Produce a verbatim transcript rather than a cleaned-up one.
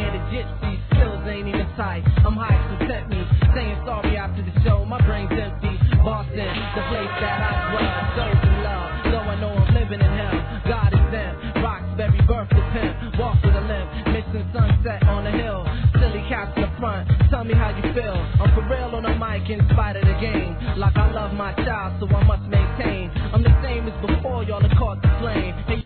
hand of gypsy, skills ain't even tight. I'm high, so tempt me. Saying sorry after the show, my brain's empty. Boston, the place that I dwell. Those in love, though I know I'm living in hell. God is them, Roxbury birth to pimp. Walk with a limp, missing sunset on the hill. Silly cats in the front, tell me how you feel. I'm for real on the mic in spite of the game. Like I love my